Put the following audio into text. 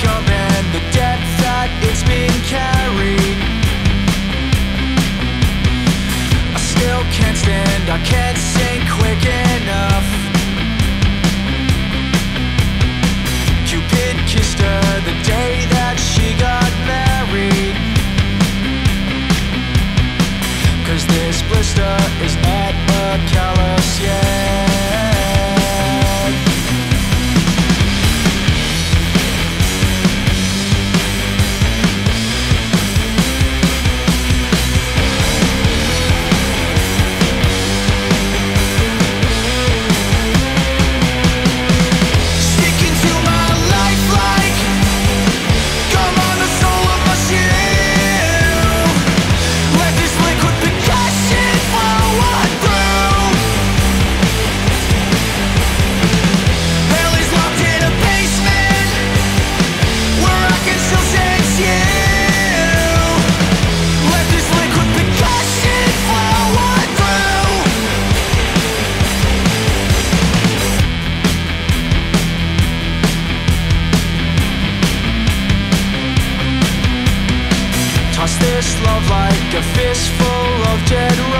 scum and the depth that it's been carried. I still can't stand, I can't sink quick enough. Cupid kissed her the day that she got married. 'Cause this blister is not a callus yet. Toss this love like a fistful of dead